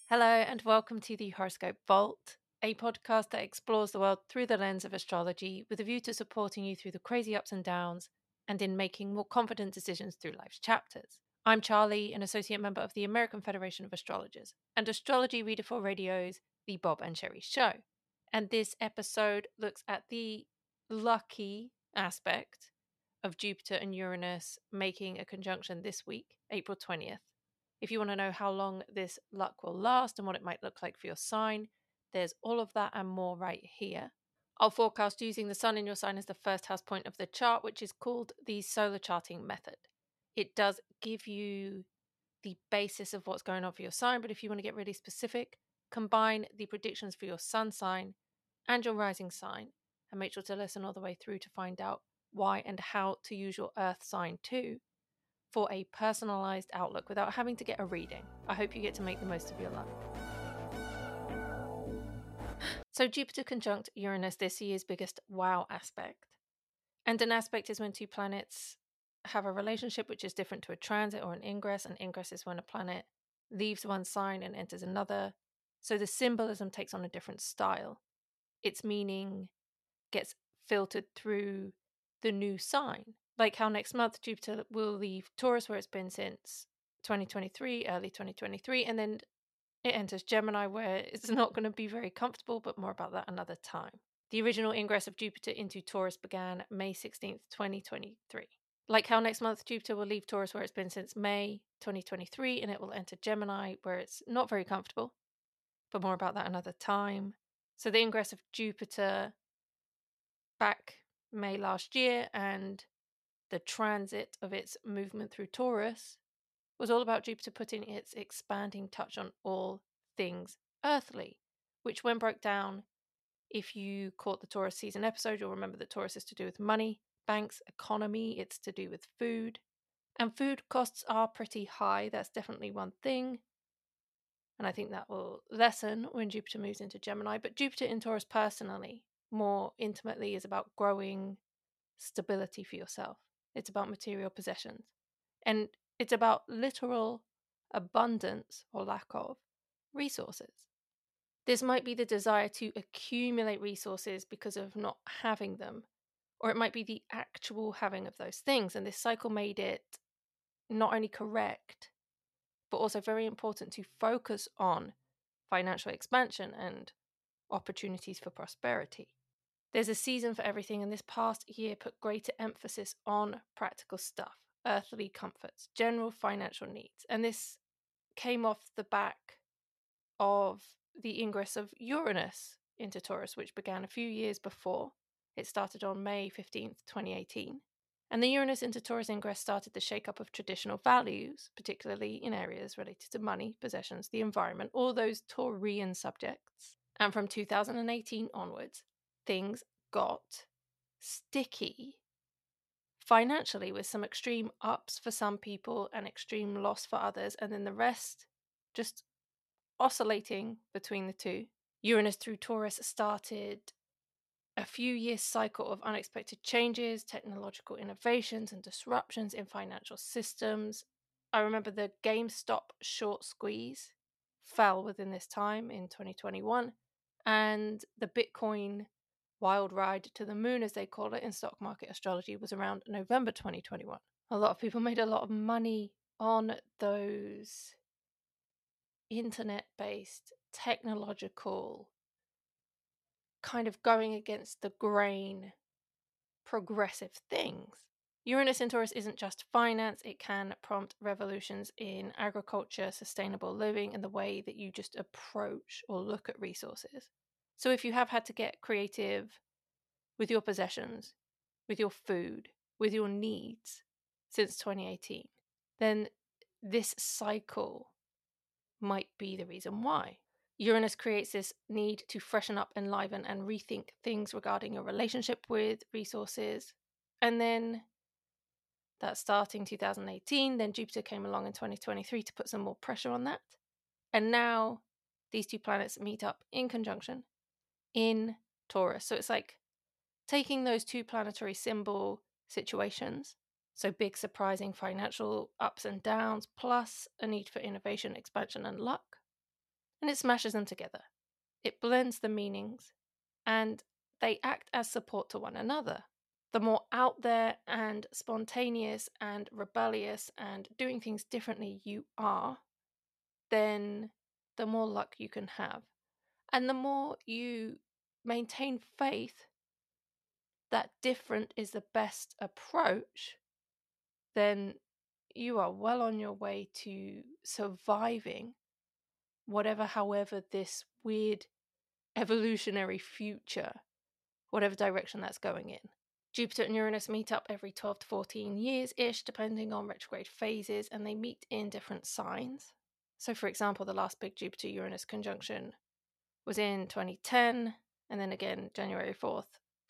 Hello, and welcome to the Horoscope Vault, a podcast that explores the world through the lens of astrology with a view to supporting you through the crazy ups and downs and in making more confident decisions through life's chapters. I'm Charlie, an associate member of the American Federation of Astrologers, and astrology reader for radio's The Bob and Sherry Show. And this episode looks at the lucky aspect of Jupiter and Uranus making a conjunction this week, April 20th. If you want to know how long this luck will last and what it might look like for your sign, there's all of that and more right here. I'll forecast using the sun in your sign as the first house point of the chart, which is called the solar charting method. It does give you the basis of what's going on for your sign, but if you want to get really specific, combine the predictions for your sun sign and your rising sign and make sure to listen all the way through to find out why and how to use your earth sign too for a personalized outlook without having to get a reading. I hope you get to make the most of your luck. So Jupiter conjunct Uranus, this year's biggest wow aspect. And an aspect is when two planets have a relationship which is different to a transit or an ingress. An ingress is when a planet leaves one sign and enters another. So the symbolism takes on a different style. Its meaning gets filtered through the new sign. Like how next month Jupiter will leave Taurus, where it's been since 2023, early 2023, and then it enters Gemini, where it's not going to be very comfortable, but more about that another time. The original ingress of Jupiter into Taurus began May 16th, 2023. Like how next month Jupiter will leave Taurus, where it's been since May 2023, and it will enter Gemini, where it's not very comfortable, but more about that another time. So the ingress of Jupiter back May last year and the transit of its movement through Taurus was all about Jupiter putting its expanding touch on all things earthly, which, when broke down, if you caught the Taurus season episode, you'll remember that Taurus is to do with money, banks, economy, it's to do with food. And food costs are pretty high. That's definitely one thing. And I think that will lessen when Jupiter moves into Gemini. But Jupiter in Taurus personally, more intimately, is about growing stability for yourself. It's about material possessions. And it's about literal abundance or lack of resources. This might be the desire to accumulate resources because of not having them, or it might be the actual having of those things. And this cycle made it not only correct, but also very important to focus on financial expansion and opportunities for prosperity. There's a season for everything, and this past year put greater emphasis on practical stuff, earthly comforts, general financial needs. And this came off the back of the ingress of Uranus into Taurus, which began a few years before. It started on May 15th, 2018. And the Uranus into Taurus ingress started the shake-up of traditional values, particularly in areas related to money, possessions, the environment, all those Taurian subjects. And from 2018 onwards, things got sticky financially, with some extreme ups for some people and extreme loss for others, and then the rest just oscillating between the two. Uranus through Taurus started a few years cycle of unexpected changes, technological innovations, and disruptions in financial systems. I remember the GameStop short squeeze fell within this time in 2021, and the Bitcoin wild ride to the moon, as they call it in stock market astrology, was around November 2021. A lot of people made a lot of money on those internet-based, technological, kind of going against the grain, progressive things. Uranus in Taurus isn't just finance, it can prompt revolutions in agriculture, sustainable living, and the way that you just approach or look at resources. So if you have had to get creative with your possessions, with your food, with your needs since 2018, then this cycle might be the reason why. Uranus creates this need to freshen up, enliven, and rethink things regarding your relationship with resources. And then that starting 2018, then Jupiter came along in 2023 to put some more pressure on that. And now these two planets meet up in conjunction in Taurus. So it's like taking those two planetary symbol situations, so big surprising financial ups and downs, plus a need for innovation, expansion, and luck, and it smashes them together. It blends the meanings, and they act as support to one another. The more out there and spontaneous and rebellious and doing things differently you are, then the more luck you can have. And the more you maintain faith that different is the best approach, then you are well on your way to surviving however this weird evolutionary future, whatever direction that's going in. Jupiter and Uranus meet up every 12 to 14 years-ish, depending on retrograde phases, and they meet in different signs. So, for example, the last big Jupiter-Uranus conjunction was in 2010, and then again January 4th,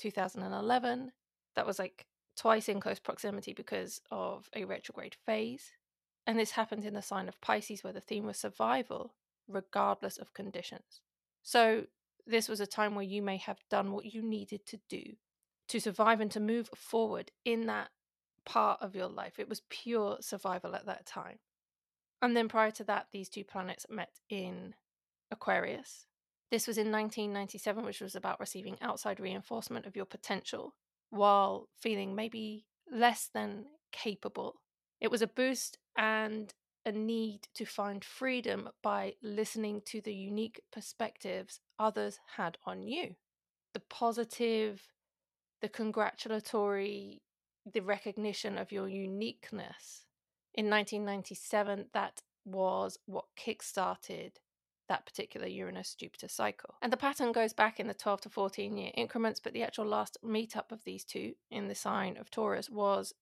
2011. That was like twice in close proximity because of a retrograde phase. And this happened in the sign of Pisces, where the theme was survival, regardless of conditions. So this was a time where you may have done what you needed to do to survive and to move forward in that part of your life. It was pure survival at that time. And then prior to that, these two planets met in Aquarius. This was in 1997, which was about receiving outside reinforcement of your potential while feeling maybe less than capable. It was a boost and a need to find freedom by listening to the unique perspectives others had on you. The positive, the congratulatory, the recognition of your uniqueness. In 1997, that was what kickstarted that particular Uranus-Jupiter cycle. And the pattern goes back in the 12 to 14 year increments, but the actual last meetup of these two in the sign of Taurus was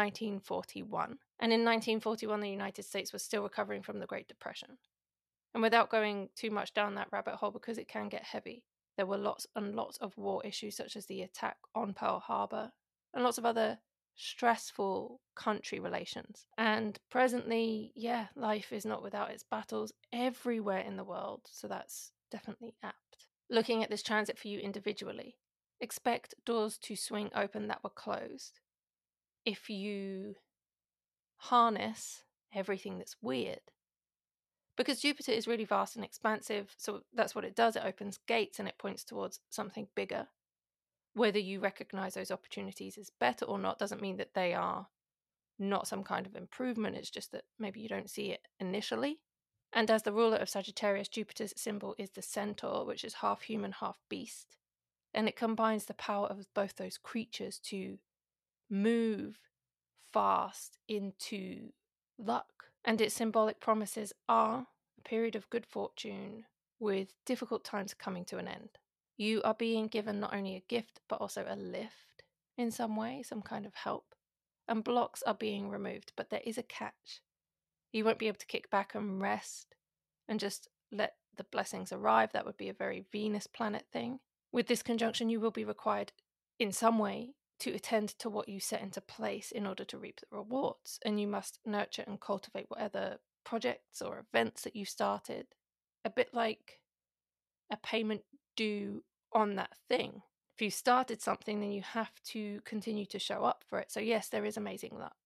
1941. And in 1941, the United States was still recovering from the Great Depression. And without going too much down that rabbit hole, because it can get heavy, there were lots and lots of war issues, such as the attack on Pearl Harbor, and lots of other stressful country relations. And presently, life is not without its battles everywhere in the world, so that's definitely apt. Looking at this transit for you individually, expect doors to swing open that were closed. If you harness everything that's weird, because Jupiter is really vast and expansive, so that's what it does. It opens gates and it points towards something bigger. Whether you recognize those opportunities as better or not doesn't mean that they are not some kind of improvement. It's just that maybe you don't see it initially. And as the ruler of Sagittarius, Jupiter's symbol is the centaur, which is half human, half beast. And it combines the power of both those creatures to move fast into luck. And its symbolic promises are a period of good fortune with difficult times coming to an end. You are being given not only a gift, but also a lift in some way, some kind of help. And blocks are being removed, but there is a catch. You won't be able to kick back and rest and just let the blessings arrive. That would be a very Venus planet thing. With this conjunction, you will be required in some way to attend to what you set into place in order to reap the rewards. And you must nurture and cultivate whatever projects or events that you started. A bit like a payment due on that thing. If you started something, then you have to continue to show up for it. So yes, there is amazing luck.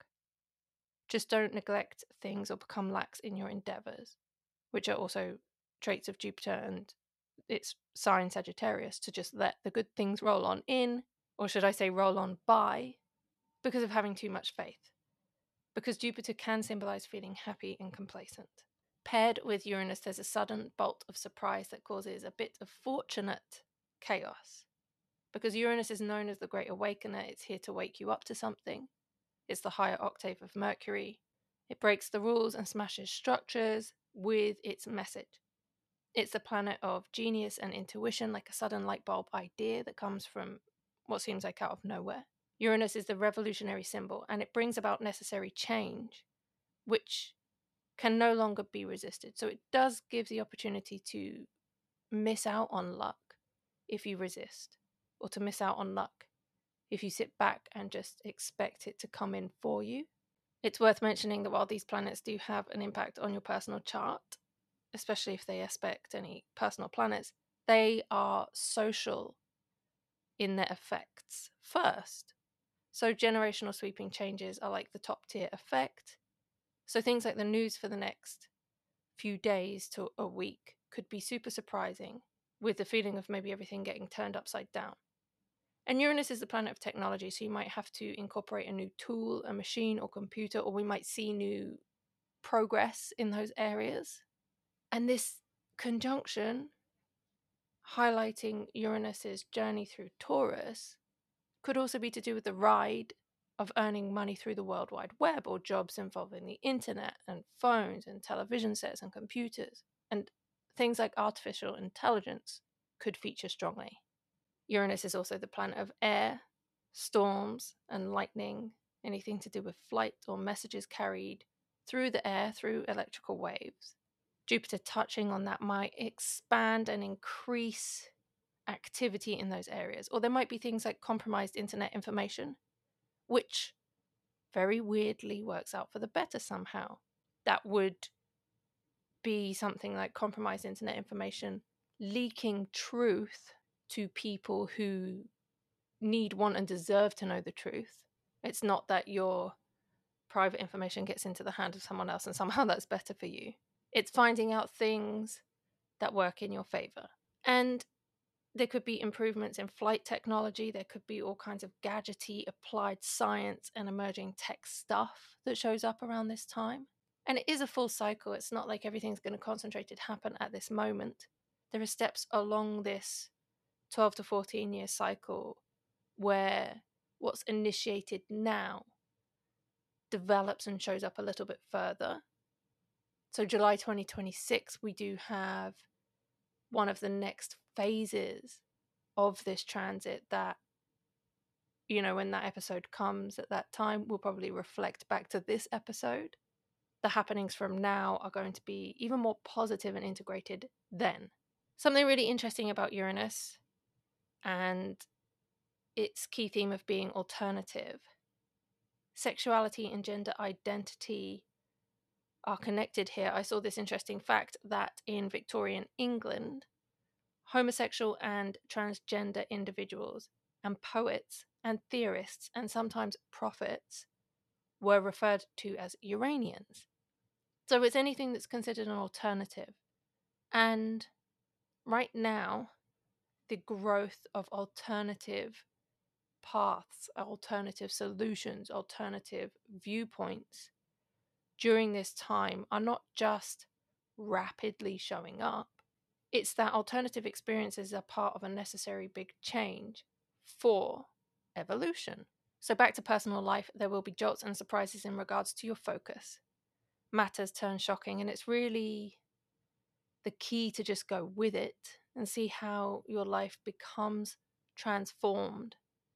Just don't neglect things or become lax in your endeavors, which are also traits of Jupiter and its sign Sagittarius, to just let the good things roll on in, or should I say roll on by, because of having too much faith. Because Jupiter can symbolize feeling happy and complacent. Paired with Uranus, there's a sudden bolt of surprise that causes a bit of fortunate chaos. Because Uranus is known as the Great Awakener, it's here to wake you up to something. It's the higher octave of Mercury. It breaks the rules and smashes structures with its message. It's the planet of genius and intuition, like a sudden light bulb idea that comes from what seems like out of nowhere. Uranus is the revolutionary symbol, and it brings about necessary change, which can no longer be resisted. So it does give the opportunity to miss out on luck if you resist, or to miss out on luck if you sit back and just expect it to come in for you. It's worth mentioning that while these planets do have an impact on your personal chart, especially if they aspect any personal planets, they are social in their effects first. So generational sweeping changes are like the top tier effect. So things like the news for the next few days to a week could be super surprising, with the feeling of maybe everything getting turned upside down. And Uranus is the planet of technology, so you might have to incorporate a new tool, a machine or computer, or we might see new progress in those areas. And this conjunction, highlighting Uranus's journey through Taurus, could also be to do with the ride of earning money through the World Wide Web, or jobs involving the internet and phones and television sets and computers. And things like artificial intelligence could feature strongly. Uranus is also the planet of air, storms and lightning, anything to do with flight or messages carried through the air through electrical waves. Jupiter touching on that might expand and increase activity in those areas. Or there might be things like compromised internet information, which very weirdly works out for the better somehow. That would be something like compromised internet information leaking truth to people who need, want, and deserve to know the truth. It's not that your private information gets into the hand of someone else and somehow that's better for you. It's finding out things that work in your favor. And there could be improvements in flight technology. There could be all kinds of gadgety applied science and emerging tech stuff that shows up around this time. And it is a full cycle. It's not like everything's going to concentrated happen at this moment. There are steps along this 12 to 14 year cycle where what's initiated now develops and shows up a little bit further. So July 2026, we do have one of the next phases of this transit that, you know, when that episode comes at that time, we'll probably reflect back to this episode. The happenings from now are going to be even more positive and integrated then. Something really interesting about Uranus and its key theme of being alternative. Sexuality and gender identity are connected here. I saw this interesting fact that in Victorian England, homosexual and transgender individuals and poets and theorists and sometimes prophets were referred to as Uranians. So it's anything that's considered an alternative. And right now, the growth of alternative paths, alternative solutions, alternative viewpoints during this time are not just rapidly showing up. It's that alternative experiences are part of a necessary big change for evolution. So back to personal life, there will be jolts and surprises in regards to your focus. Matters turn shocking, and it's really the key to just go with it and see how your life becomes transformed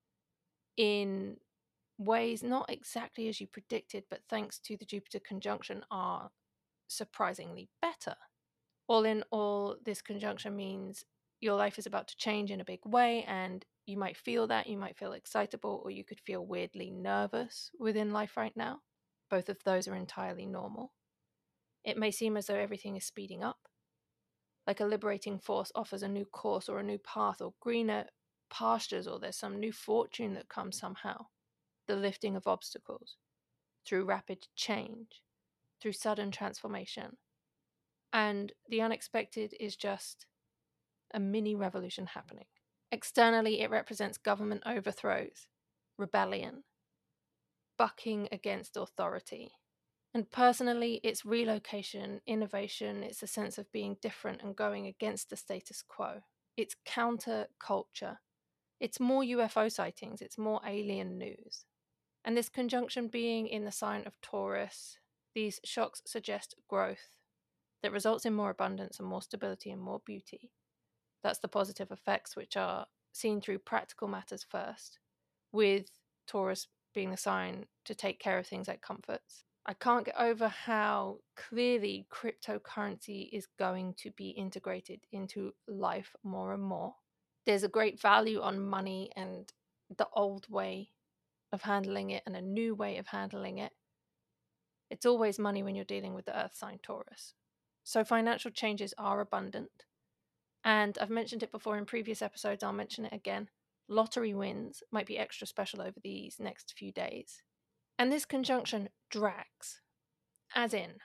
in ways not exactly as you predicted, but thanks to the Jupiter conjunction are surprisingly better. All in all, this conjunction means your life is about to change in a big way, and you might feel that, you might feel excitable, or you could feel weirdly nervous within life right now. Both of those are entirely normal. It may seem as though everything is speeding up, like a liberating force offers a new course or a new path or greener pastures, or there's some new fortune that comes somehow. The lifting of obstacles through rapid change, through sudden transformation. And the unexpected is just a mini revolution happening. Externally, it represents government overthrows, rebellion, bucking against authority. And personally, it's relocation, innovation, it's a sense of being different and going against the status quo. It's counter-culture. It's more UFO sightings, it's more alien news. And this conjunction being in the sign of Taurus, these shocks suggest growth that results in more abundance and more stability and more beauty. That's the positive effects, which are seen through practical matters first, with Taurus being the sign to take care of things like comforts. I can't get over how clearly cryptocurrency is going to be integrated into life more and more. There's a great value on money and the old way of handling it and a new way of handling it. It's always money when you're dealing with the Earth sign Taurus. So financial changes are abundant. And I've mentioned it before in previous episodes, I'll mention it again. Lottery wins might be extra special over these next few days. And this conjunction drags, as in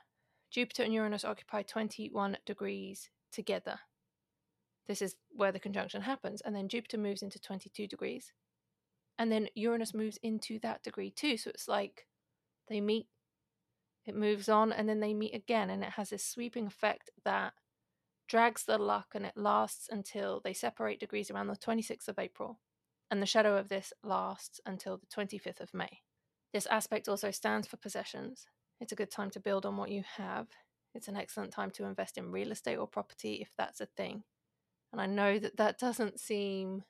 Jupiter and Uranus occupy 21 degrees together. This is where the conjunction happens. And then Jupiter moves into 22 degrees. And then Uranus moves into that degree too. So it's like they meet, it moves on, and then they meet again. And it has this sweeping effect that drags the luck, and it lasts until they separate degrees around the 26th of April. And the shadow of this lasts until the 25th of May. This aspect also stands for possessions. It's a good time to build on what you have. It's an excellent time to invest in real estate or property if that's a thing. And I know that that doesn't seem,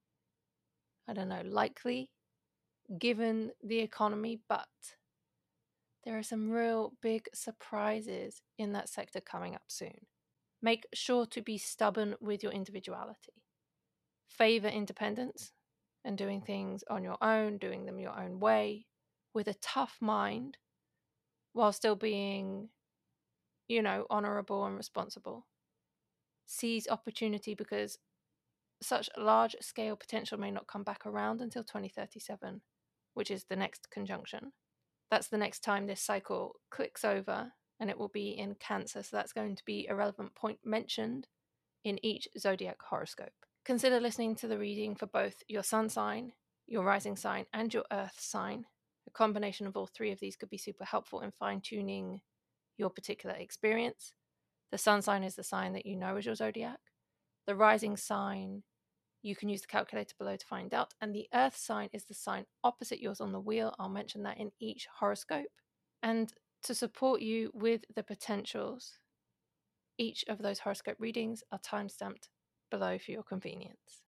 likely given the economy, but there are some real big surprises in that sector coming up soon. Make sure to be stubborn with your individuality. Favor independence and doing things on your own, doing them your own way, with a tough mind, while still being, honorable and responsible. Seize opportunity, because such large scale potential may not come back around until 2037, which is the next conjunction. That's the next time this cycle clicks over, and it will be in Cancer. So that's going to be a relevant point mentioned in each zodiac horoscope. Consider listening to the reading for both your sun sign, your rising sign, and your earth sign. A combination of all three of these could be super helpful in fine-tuning your particular experience. The sun sign is the sign that you know as your zodiac. The rising sign, you can use the calculator below to find out. And the earth sign is the sign opposite yours on the wheel. I'll mention that in each horoscope. And to support you with the potentials, each of those horoscope readings are timestamped below for your convenience.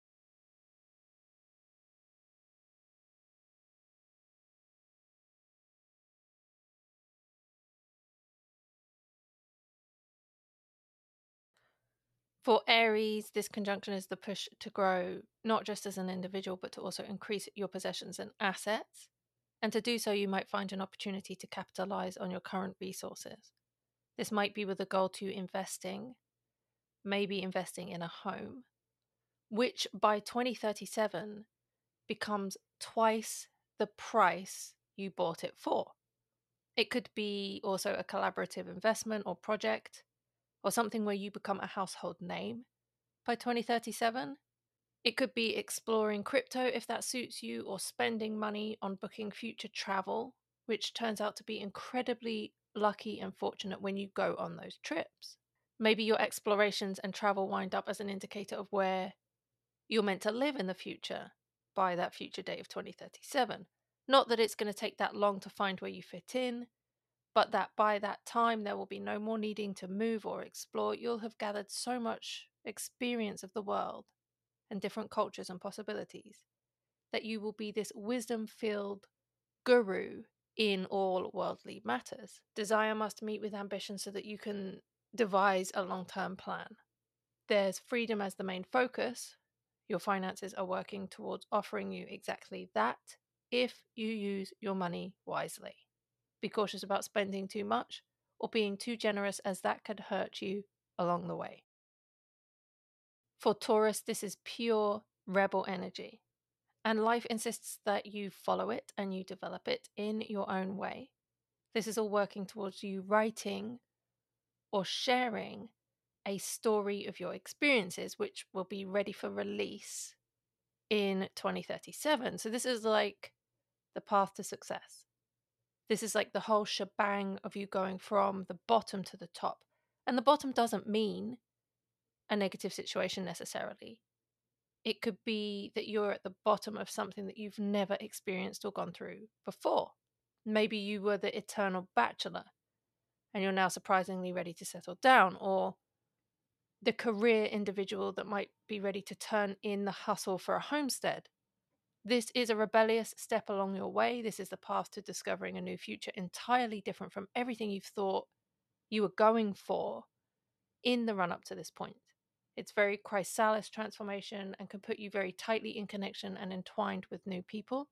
For Aries, this conjunction is the push to grow, not just as an individual, but to also increase your possessions and assets. And to do so, you might find an opportunity to capitalize on your current resources. This might be with a goal to investing, maybe investing in a home, which by 2037 becomes twice the price you bought it for. It could be also a collaborative investment or project, or something where you become a household name by 2037. It could be exploring crypto if that suits you, or spending money on booking future travel, which turns out to be incredibly lucky and fortunate when you go on those trips. Maybe your explorations and travel wind up as an indicator of where you're meant to live in the future by that future date of 2037. Not that it's going to take that long to find where you fit in, but that by that time there will be no more needing to move or explore. You'll have gathered so much experience of the world and different cultures and possibilities that you will be this wisdom-filled guru in all worldly matters. Desire must meet with ambition so that you can devise a long-term plan. There's freedom as the main focus. Your finances are working towards offering you exactly that if you use your money wisely. Be cautious about spending too much or being too generous, as that could hurt you along the way. For Taurus, this is pure rebel energy, and life insists that you follow it and you develop it in your own way. This is all working towards you writing or sharing a story of your experiences, which will be ready for release in 2037. So this is like the path to success. This is like the whole shebang of you going from the bottom to the top. And the bottom doesn't mean a negative situation necessarily. It could be that you're at the bottom of something that you've never experienced or gone through before. Maybe you were the eternal bachelor and you're now surprisingly ready to settle down, or the career individual that might be ready to turn in the hustle for a homestead. This is a rebellious step along your way. This is the path to discovering a new future entirely different from everything you've thought you were going for in the run up to this point. It's very chrysalis transformation and can put you very tightly in connection and entwined with new people,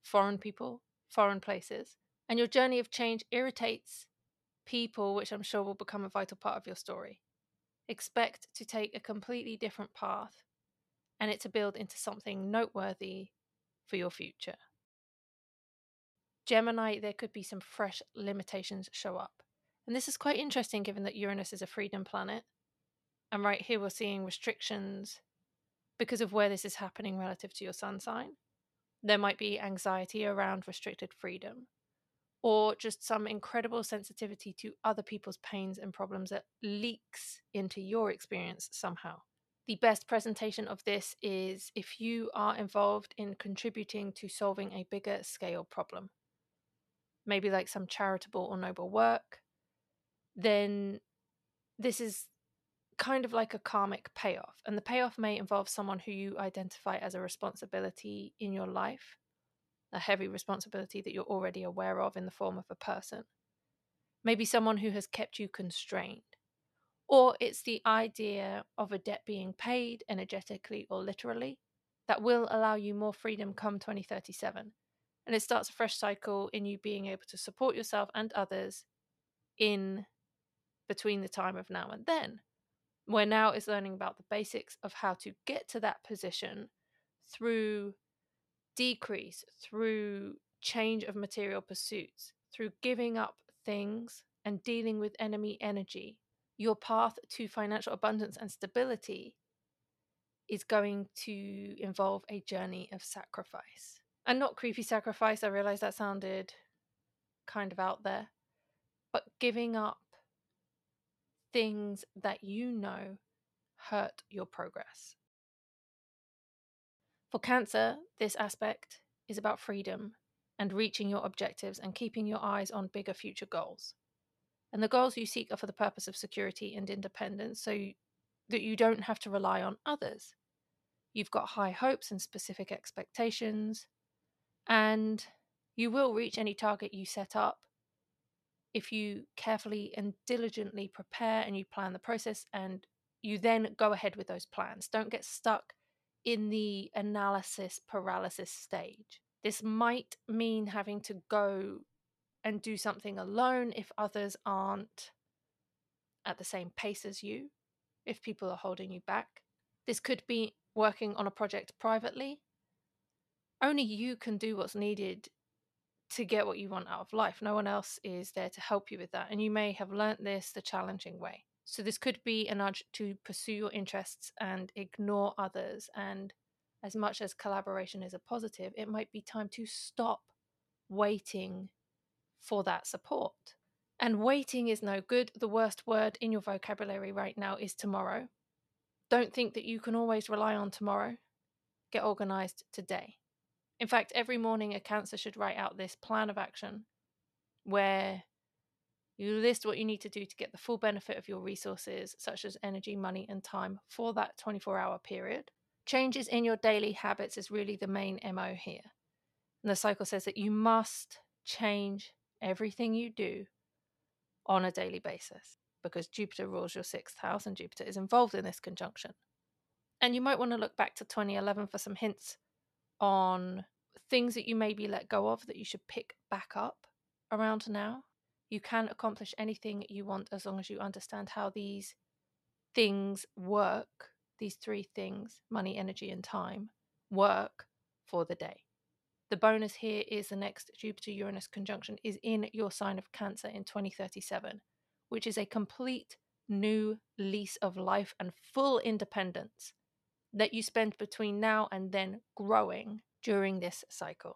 foreign places. And your journey of change irritates people, which I'm sure will become a vital part of your story. Expect to take a completely different path and it to build into something noteworthy for your future. Gemini, there could be some fresh limitations show up, And this is quite interesting given that Uranus is a freedom planet. And right here we're seeing restrictions because of where this is happening relative to your sun sign. There might be anxiety around restricted freedom, or just some incredible sensitivity to other people's pains and problems that leaks into your experience somehow. The best presentation of this is if you are involved in contributing to solving a bigger scale problem, maybe like some charitable or noble work, then this is kind of like a karmic payoff. And the payoff may involve someone who you identify as a responsibility in your life, a heavy responsibility that you're already aware of in the form of a person. Maybe someone who has kept you constrained. Or it's the idea of a debt being paid energetically or literally that will allow you more freedom come 2037. And it starts a fresh cycle in you being able to support yourself and others in between the time of now and then, where now is learning about the basics of how to get to that position through decrease, through change of material pursuits, through giving up things and dealing with enemy energy. Your path to financial abundance and stability is going to involve a journey of sacrifice. And not creepy sacrifice, I realize that sounded kind of out there, but giving up things that you know hurt your progress. For Cancer, this aspect is about freedom and reaching your objectives and keeping your eyes on bigger future goals. And the goals you seek are for the purpose of security and independence so that you don't have to rely on others. You've got high hopes and specific expectations, and you will reach any target you set up if you carefully and diligently prepare and you plan the process and you then go ahead with those plans. Don't get stuck in the analysis paralysis stage. This might mean having to go and do something alone if others aren't at the same pace as you, if people are holding you back. This could be working on a project privately. Only you can do what's needed to get what you want out of life. No one else is there to help you with that. And you may have learnt this the challenging way. So this could be a nudge to pursue your interests and ignore others. And as much as collaboration is a positive, it might be time to stop waiting for that support. And waiting is no good. The worst word in your vocabulary right now is tomorrow. Don't think that you can always rely on tomorrow. Get organized today. In fact, every morning a Cancer should write out this plan of action where you list what you need to do to get the full benefit of your resources, such as energy, money, and time, for that 24-hour period. Changes in your daily habits is really the main MO here. And the cycle says that you must change everything you do on a daily basis because Jupiter rules your 6th house and Jupiter is involved in this conjunction. And you might want to look back to 2011 for some hints on things that you maybe let go of that you should pick back up around now. You can accomplish anything you want as long as you understand how these things work, these 3 things, money, energy, and time, work for the day. The bonus here is the next Jupiter-Uranus conjunction is in your sign of Cancer in 2037, which is a complete new lease of life and full independence that you spend between now and then growing during this cycle.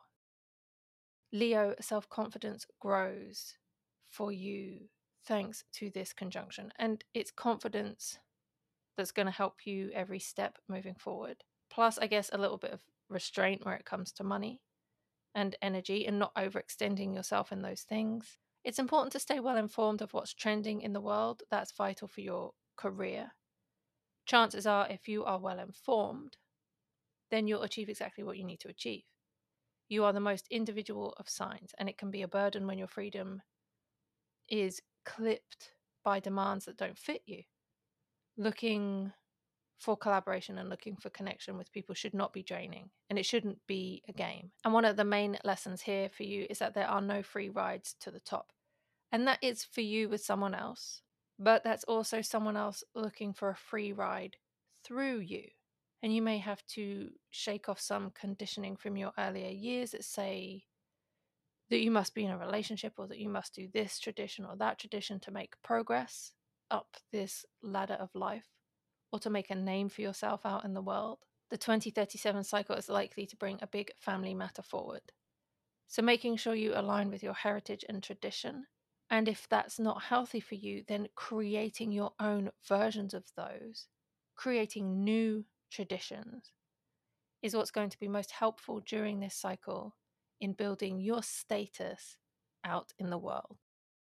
Leo, self-confidence grows for you thanks to this conjunction, and it's confidence that's going to help you every step moving forward. Plus, I guess, a little bit of restraint where it comes to money and energy and not overextending yourself in those things. It's important to stay well informed of what's trending in the world. That's vital for your career. Chances are, if you are well informed, then you'll achieve exactly what you need to achieve. You are the most individual of signs, and it can be a burden when your freedom is clipped by demands that don't fit you. Looking for collaboration and looking for connection with people should not be draining, and it shouldn't be a game. And one of the main lessons here for you is that there are no free rides to the top, and that is for you with someone else, but that's also someone else looking for a free ride through you. And you may have to shake off some conditioning from your earlier years that say that you must be in a relationship or that you must do this tradition or that tradition to make progress up this ladder of life or to make a name for yourself out in the world. The 2037 cycle is likely to bring a big family matter forward. So making sure you align with your heritage and tradition. And if that's not healthy for you, then creating your own versions of those, creating new traditions, is what's going to be most helpful during this cycle in building your status out in the world.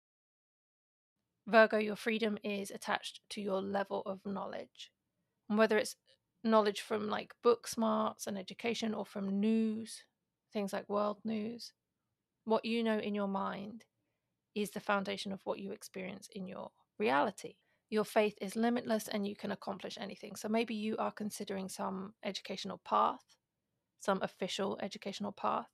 Virgo, your freedom is attached to your level of knowledge. And whether it's knowledge from like book smarts and education or from news, things like world news, what you know in your mind is the foundation of what you experience in your reality. Your faith is limitless and you can accomplish anything. So maybe you are considering some educational path, some official educational path,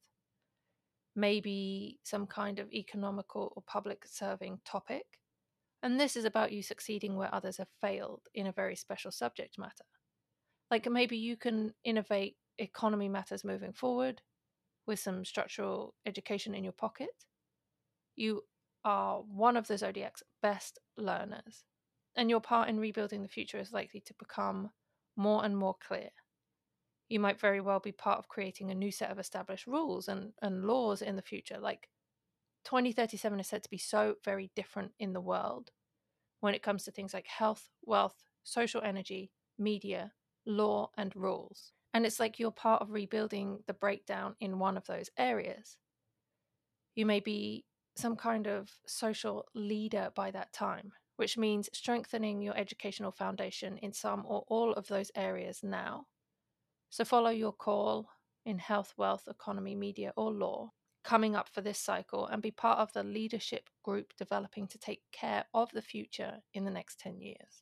maybe some kind of economical or public serving topic. And this is about you succeeding where others have failed in a very special subject matter. Like maybe you can innovate economy matters moving forward with some structural education in your pocket. You are one of the zodiac's best learners, and your part in rebuilding the future is likely to become more and more clear. You might very well be part of creating a new set of established rules and laws in the future. Like 2037 is said to be so very different in the world when it comes to things like health, wealth, social energy, media, law, and rules. And it's like you're part of rebuilding the breakdown in one of those areas. You may be some kind of social leader by that time, which means strengthening your educational foundation in some or all of those areas now. So follow your call in health, wealth, economy, media, or law coming up for this cycle and be part of the leadership group developing to take care of the future in the next 10 years.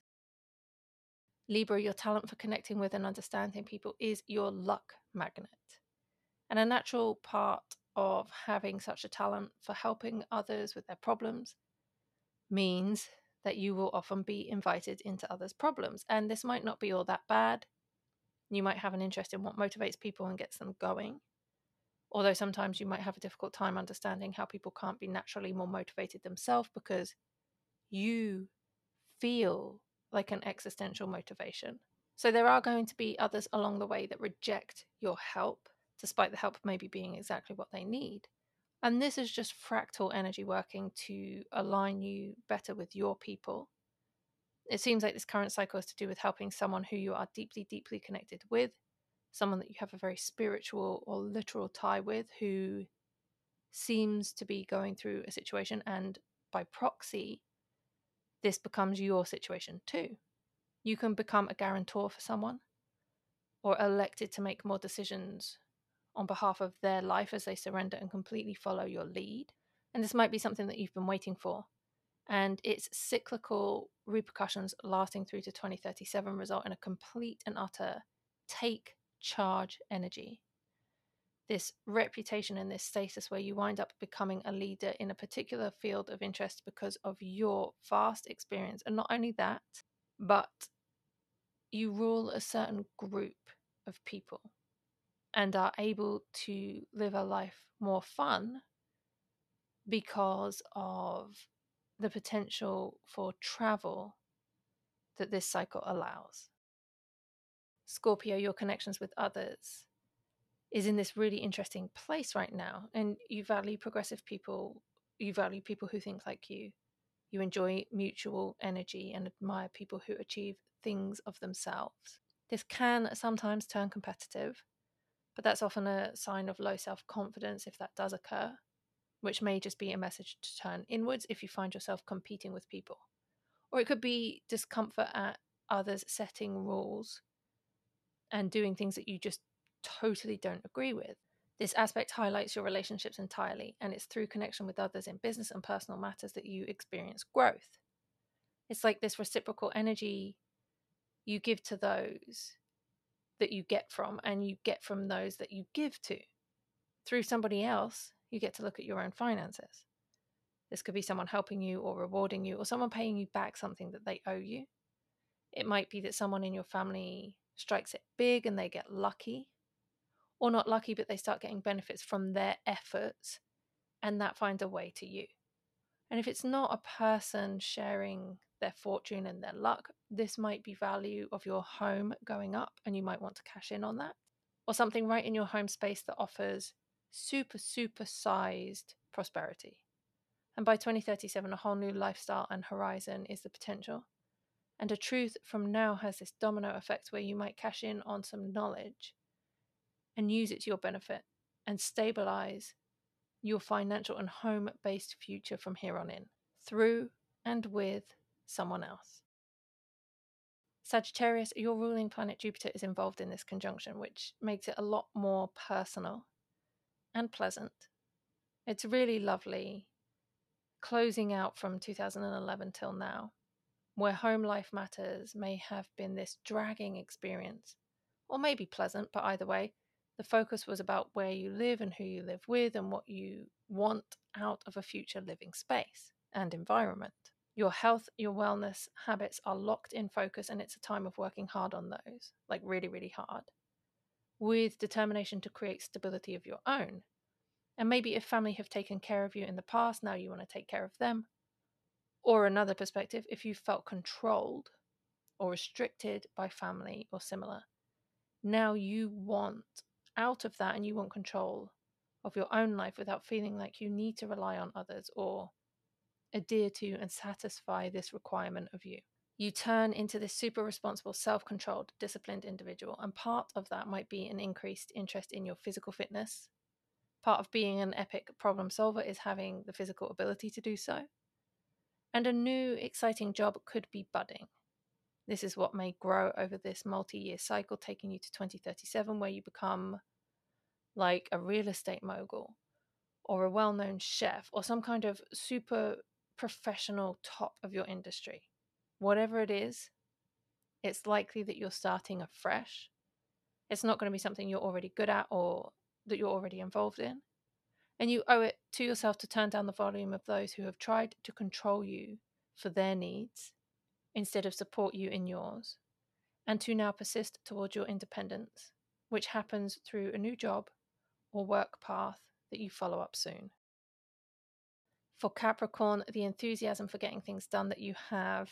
Libra, your talent for connecting with and understanding people is your luck magnet. And a natural part of having such a talent for helping others with their problems means that you will often be invited into others' problems. And this might not be all that bad. You might have an interest in what motivates people and gets them going. Although sometimes you might have a difficult time understanding how people can't be naturally more motivated themselves because you feel like an existential motivation. So there are going to be others along the way that reject your help, despite the help maybe being exactly what they need. And this is just fractal energy working to align you better with your people. It seems like this current cycle is to do with helping someone who you are deeply, deeply connected with, someone that you have a very spiritual or literal tie with who seems to be going through a situation, and by proxy, this becomes your situation too. You can become a guarantor for someone or elected to make more decisions on behalf of their life as they surrender and completely follow your lead. And this might be something that you've been waiting for. And its cyclical repercussions lasting through to 2037 result in a complete and utter take charge energy. This reputation and this status where you wind up becoming a leader in a particular field of interest because of your vast experience. And not only that, but you rule a certain group of people and are able to live a life more fun because of the potential for travel that this cycle allows. Scorpio, your connections with others is in this really interesting place right now, and you value progressive people, you value people who think like you enjoy mutual energy and admire people who achieve things of themselves. This can sometimes turn competitive, but that's often a sign of low self-confidence if that does occur, which may just be a message to turn inwards if you find yourself competing with people. Or it could be discomfort at others setting rules and doing things that you just totally don't agree with. This aspect highlights your relationships entirely, and it's through connection with others in business and personal matters that you experience growth. It's like this reciprocal energy you give to those that you get from, and you get from those that you give to. Through somebody else, you get to look at your own finances. This could be someone helping you or rewarding you, or someone paying you back something that they owe you. It might be that someone in your family strikes it big and they get lucky, or not lucky, but they start getting benefits from their efforts and that finds a way to you. And if it's not a person sharing their fortune and their luck, this might be value of your home going up, and you might want to cash in on that. Or something right in your home space that offers super, super sized prosperity. And by 2037, a whole new lifestyle and horizon is the potential. And a truth from now has this domino effect where you might cash in on some knowledge and use it to your benefit and stabilize your financial and home-based future from here on in, through and with someone else. Sagittarius, your ruling planet Jupiter is involved in this conjunction, which makes it a lot more personal and pleasant. It's really lovely closing out from 2011 till now, where home life matters may have been this dragging experience, or maybe pleasant, but either way, the focus was about where you live and who you live with and what you want out of a future living space and environment. Your health, your wellness habits are locked in focus, and it's a time of working hard on those, like really, really hard, with determination to create stability of your own. And maybe if family have taken care of you in the past, now you want to take care of them. Or another perspective, if you felt controlled or restricted by family or similar, now you want out of that and you want control of your own life without feeling like you need to rely on others or adhere to and satisfy this requirement of you. You turn into this super responsible, self-controlled, disciplined individual, and part of that might be an increased interest in your physical fitness. Part of being an epic problem solver is having the physical ability to do so. And a new exciting job could be budding. This is what may grow over this multi-year cycle, taking you to 2037, where you become like a real estate mogul or a well-known chef or some kind of super professional top of your industry. Whatever it is, it's likely that you're starting afresh. It's not going to be something you're already good at or that you're already involved in. And you owe it to yourself to turn down the volume of those who have tried to control you for their needs instead of support you in yours, and to now persist towards your independence, which happens through a new job or work path that you follow up soon. For Capricorn, the enthusiasm for getting things done that you have,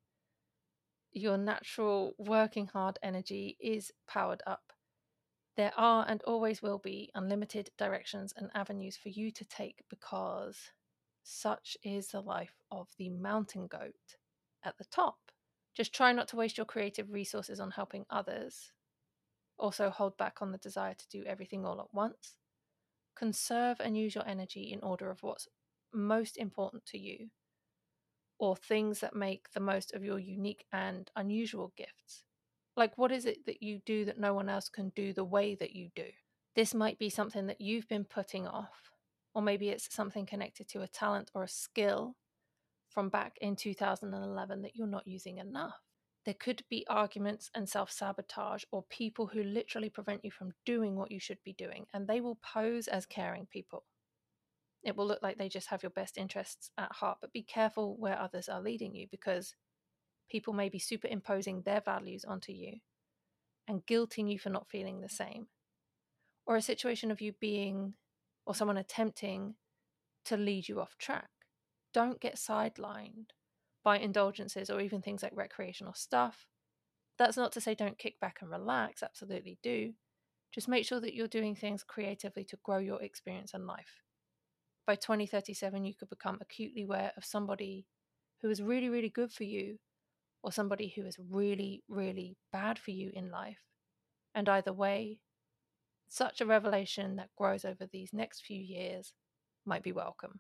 your natural working hard energy is powered up. There are and always will be unlimited directions and avenues for you to take, because such is the life of the mountain goat at the top. Just try not to waste your creative resources on helping others. Also, hold back on the desire to do everything all at once. Conserve and use your energy in order of what's most important to you, or things that make the most of your unique and unusual gifts. Like, what is it that you do that no one else can do the way that you do? This might be something that you've been putting off, or maybe it's something connected to a talent or a skill from back in 2011 that you're not using enough. There could be arguments and self-sabotage, or people who literally prevent you from doing what you should be doing, and they will pose as caring people. It will look like they just have your best interests at heart, but be careful where others are leading you, because people may be superimposing their values onto you and guilting you for not feeling the same. Or a situation of you being, or someone attempting to lead you off track. Don't get sidelined by indulgences or even things like recreational stuff. That's not to say don't kick back and relax, absolutely do. Just make sure that you're doing things creatively to grow your experience in life. By 2037, you could become acutely aware of somebody who is really, really good for you, or somebody who is really, really bad for you in life. And either way, such a revelation that grows over these next few years might be welcome.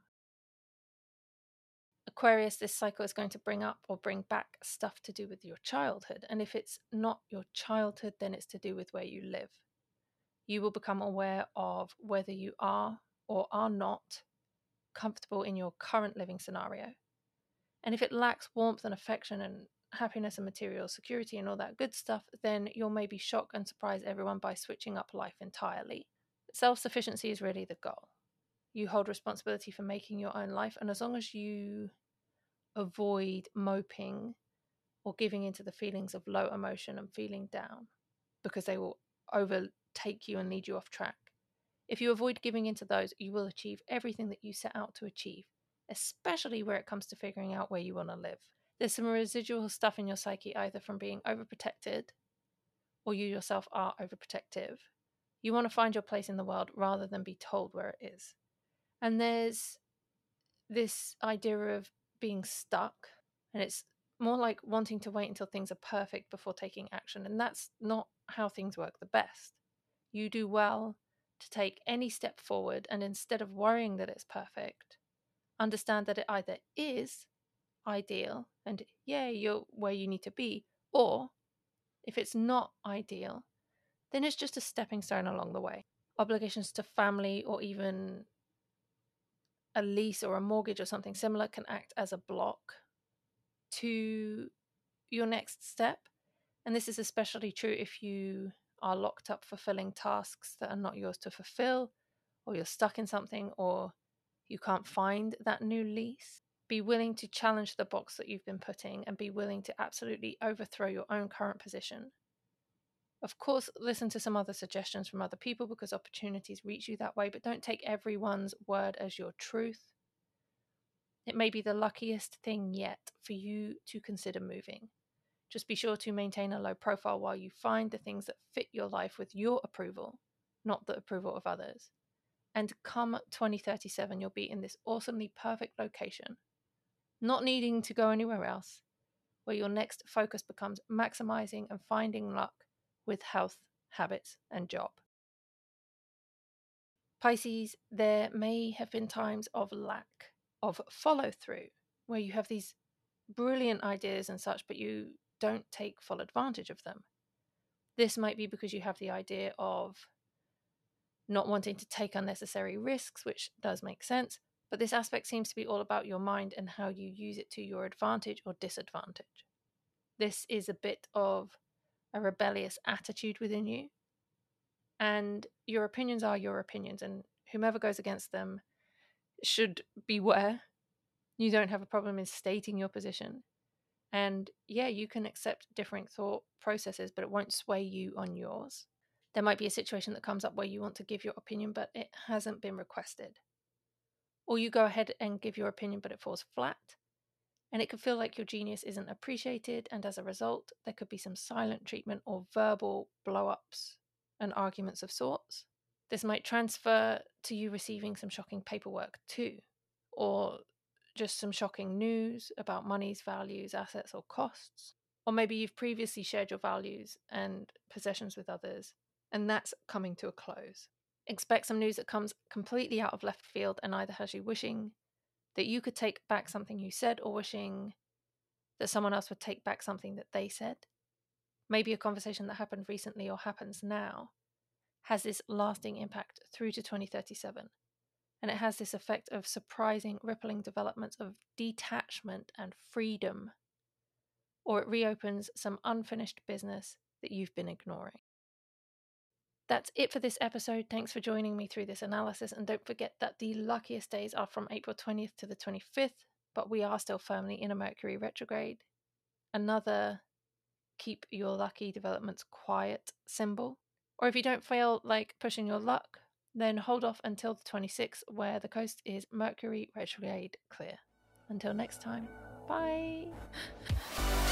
Aquarius, this cycle is going to bring up or bring back stuff to do with your childhood. And if it's not your childhood, then it's to do with where you live. You will become aware of whether you are or are not comfortable in your current living scenario. And if it lacks warmth and affection and happiness and material security and all that good stuff, then you'll maybe shock and surprise everyone by switching up life entirely. Self-sufficiency is really the goal. You hold responsibility for making your own life, and as long as you avoid moping or giving into the feelings of low emotion and feeling down, because they will overtake you and lead you off track, If you avoid giving into those, you will achieve everything that you set out to achieve, especially where it comes to figuring out where you want to live. There's some residual stuff in your psyche, either from being overprotected or you yourself are overprotective. You want to find your place in the world rather than be told where it is. And there's this idea of being stuck, and it's more like wanting to wait until things are perfect before taking action. And that's not how things work the best. You do well to take any step forward, and instead of worrying that it's perfect, understand that it either is ideal and you're where you need to be, or if it's not ideal, then it's just a stepping stone along the way. Obligations to family or even a lease or a mortgage or something similar can act as a block to your next step. And this is especially true if you are locked up fulfilling tasks that are not yours to fulfill, or you're stuck in something, or you can't find that new lease. Be willing to challenge the box that you've been putting and be willing to absolutely overthrow your own current position. Of course, listen to some other suggestions from other people because opportunities reach you that way, but don't take everyone's word as your truth. It may be the luckiest thing yet for you to consider moving. Just be sure to maintain a low profile while you find the things that fit your life with your approval, not the approval of others. And come 2037, you'll be in this awesomely perfect location, not needing to go anywhere else, where your next focus becomes maximizing and finding luck with health, habits, and job. Pisces, there may have been times of lack of follow through, where you have these brilliant ideas and such, but you don't take full advantage of them. This might be because you have the idea of not wanting to take unnecessary risks, which does make sense, but this aspect seems to be all about your mind and how you use it to your advantage or disadvantage. This is a bit of a rebellious attitude within you, and your opinions are your opinions, and whomever goes against them should beware. You don't have a problem in stating your position. And you can accept different thought processes, but it won't sway you on yours. There might be a situation that comes up where you want to give your opinion, but it hasn't been requested. Or you go ahead and give your opinion, but it falls flat. And it could feel like your genius isn't appreciated, and as a result, there could be some silent treatment or verbal blow-ups and arguments of sorts. This might transfer to you receiving some shocking paperwork too, or just some shocking news about money's values, assets, or costs. Or maybe you've previously shared your values and possessions with others, and that's coming to a close. Expect some news that comes completely out of left field and either has you wishing that you could take back something you said or wishing that someone else would take back something that they said. Maybe a conversation that happened recently or happens now has this lasting impact through to 2037. And it has this effect of surprising, rippling developments of detachment and freedom. Or it reopens some unfinished business that you've been ignoring. That's it for this episode. Thanks for joining me through this analysis. And don't forget that the luckiest days are from April 20th to the 25th, but we are still firmly in a Mercury retrograde. Another keep your lucky developments quiet symbol. Or if you don't feel like pushing your luck, then hold off until the 26th, where the coast is Mercury retrograde clear. Until next time, bye.